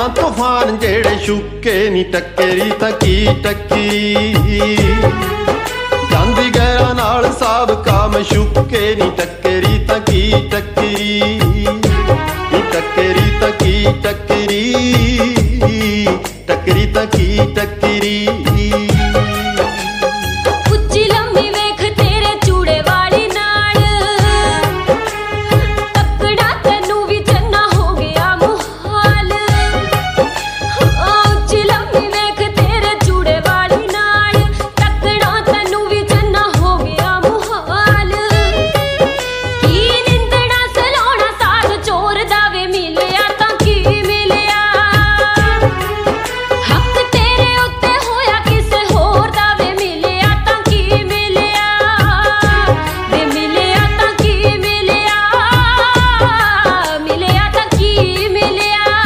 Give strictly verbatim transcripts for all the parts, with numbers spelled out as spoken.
ਜਾਂ ਤੂਫਾਨ ਜਿਹੜੇ ਛੁੱਕੇ ਨੀ ਟੱਕਰੀ ਤਾਂ ਕੀ ਟੱਕਰੀ। ਜਾਂਦੀ ਗੈਰਾਂ ਨਾਲ ਸਾਬਕਾ ਮਸ਼ੂਕੇ ਨੀ ਟੱਕਰੀ ਤਾਂ ਕੀ ਟੱਕਰੀ। ਨੀ ਟੱਕਰੀ ਤਾਂ ਕੀ ਟੱਕਰੀ, ਟੱਕਰੀ ਤਾਂ ਕੀ ਟੱਕਰੀ। ਉੱਚੀ ਲੰਮੀ ਵੇਖ ਤੇਰੇ ਚੂੜੇ ਵਾਲੀ ਨਾਲ, ਤੱਕੜਾ ਤੈਨੂੰ ਵੀ ਚੰਨਾ ਹੋ ਗਿਆ ਮੁਹਾਲ। ਉੱਚੀ ਲੰਮੀ ਵੇਖ ਤੇਰੇ ਚੂੜੇ ਵਾਲੀ ਨਾਲ, ਤੱਕੜਾ ਤੈਨੂੰ ਵੀ ਚੰਨਾ ਹੋ ਗਿਆ ਮੁਹਾਲ। ਕੀ ਨਿੰਦਣਾ ਸਲਾਉਣਾ ਸਾਧ ਚੋਰ ਦਾ ਵੇ ਮਿਲਿਆ ਤਾਂ ਕੀ ਮਿਲਿਆ। ਹੱਕ ਤੇਰੇ ਉੱਤੇ ਹੋਇਆ ਕਿਸੇ ਹੋਰ ਦਾ ਵੇ ਮਿਲਿਆ ਤਾਂ ਕੀ ਮਿਲਿਆ। ਵੇ ਮਿਲਿਆ ਤਾਂ ਕੀ ਮਿਲਿਆ, ਮਿਲਿਆ ਤਾਂ ਕੀ ਮਿਲਿਆ।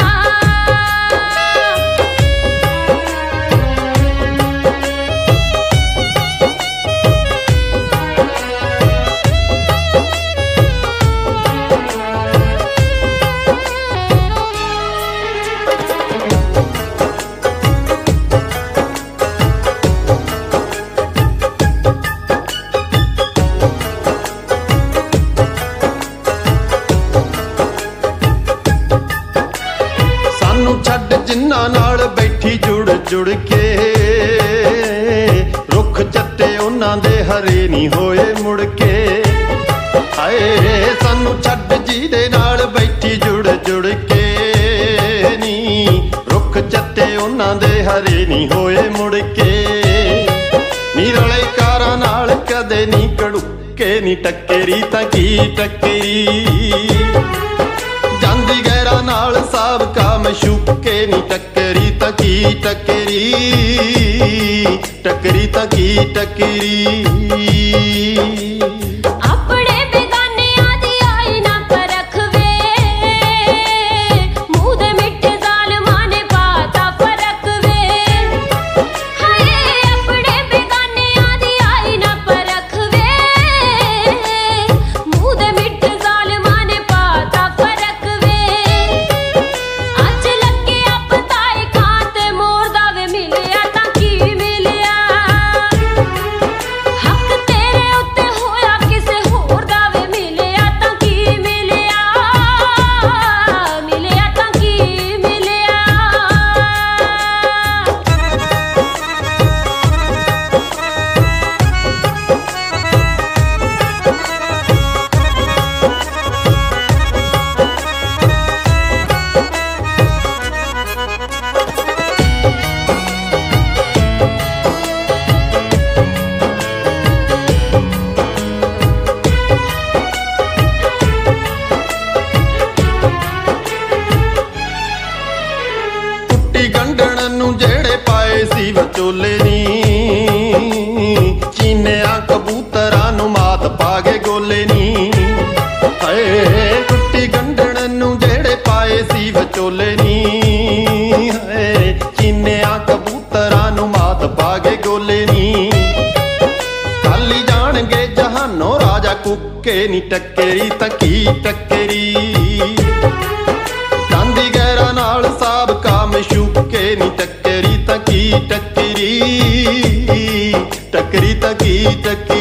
ਸਾਨੂੰ ਛੱਡ ਜਿਨ੍ਹਾਂ ਨਾਲ ਬੈਠੀ ਜੁੜ ਜੁੜ ਕੇ, ਰੁੱਖ ਚੱਟੇ ਉਹਨਾਂ ਦੇ ਹਰੇ ਨਹੀਂ ਹੋਏ ਮੁੜ ਕੇ। ਹਾਏ ਸਾਨੂੰ ਛੱਡ ਜਿਹਦੇ ਨਾਲ ਬੈਠੀ ਜੁੜ ਜੁੜ ਕੇ ਨੀ, ਰੁੱਖ ਚੱਟੇ ਉਹਨਾਂ ਦੇ ਹਰੇ ਨਹੀਂ ਹੋਏ ਮੁੜ ਕੇ। ਨੀ ਰਲੇ ਕਾਰਾਂ ਨਾਲ ਕਦੇ ਨਹੀਂ ਕੜੁੱਕੇ ਨੀ ਟੱਕਰੀ ਤਾਂ ਕੀ ਟੱਕਰੀ। ਜਾਂਦੀ ਗੈਰਾਂ ਨਾਲ ਸਾਬਕਾ ਮਸ਼ੂਕੇ ਨੀ ਟੱਕਰੀ ਤਾਂ ਕੀ ਟੱਕਰੀ। ਟੱਕਰੀ ਤਾਂ ਕੀ ਟੱਕਰੀ। ਆਪਣੇ ਬੇਗਾਨਿਆਂ ਦੀ ਆਈ ਨਾ ਪਰਖ ਵੇ, ਮੂੰਹ ਦੇ ਮਿੱਠੇ ਜ਼ਾਲਮਾਂ ਨੇ ਪਾਤਾ ਫਰਕ ਵੇ। ਹਾਏ ਆਪਣੇ ਬੇਗਾਨਿਆਂ ਦੀ ਆਈ ਨਾ ਪਰਖ ਵੇ, ਮੂੰਹ ਦੇ ਮਿੱਠੇ ਜ਼ਾਲਮਾਂ ਨੇ ਪਾਤਾ ਫਰਕ ਵੇ। ਅੱਜ ਲੱਗਿਆ ਪਤਾਏ ਖਾਂ ਤੇ ਮੋਰ ਦਾ ਵੇ ਮਿਲਿਆ ਤਾਂ ਕੀ ਮਿਲਿਆ। ਹੱਕ ਤੇਰੇ ਉੱਤੇ ਹੋਇਆ ਕਿਸੇ ਹੋਰ ਦਾ ਵੇ ਮਿਲਿਆ ਤਾਂ ਕੀ ਮਿਲਿਆ। ਮਿਲਿਆ ਤਾਂ ਕੀ ਮਿਲਿਆ। ਟੁੱਟੀ ਗੰਢਣ ਨੂੰ ਜਿਹੜੇ ਪਾਏ ਸੀ ਵਿਚੋਲੇ ਨੀ, ਚੀਨਿਆਂ ਕਬੂਤਰਾਂ ਨੂੰ ਮਾਤ ਪਾ ਗਏ ਗੋਲੇ ਨੀ। ਹਾਏ ਟੁੱਟੀ ਗੰਢਣ ਨੂੰ ਜਿਹੜੇ ਪਾਏ ਸੀ ਵਿਚੋਲੇ ਨੀ, ਹਾਏ ਚੀਨਿਆਂ ਕਬੂਤਰਾਂ ਨੂੰ ਮਾਤ ਪਾ ਗਏ ਗੋਲੇ ਨੀ। ਖਾਲੀ ਜਾਣਗੇ ਜਹਾਨੋਂ ਰਾਜਾ ਕੁੱਕੇ ਨੀ ਟੱਕਰੀ ਤਾਂ ਕੀ ਟੱਕਰੀ। ਜਾਂਦੀ ਗੈਰਾਂ ਨਾਲ ਸਾਬਕਾ ਮਸ਼ੂਕੇ ਨੀ ਟੱਕਰੀ ਤਾਂ ਕੀ ਟੱਕਰੀ। ਟੱਕਰੀ ਤਾਂ ਕੀ ਟੱਕਰੀ।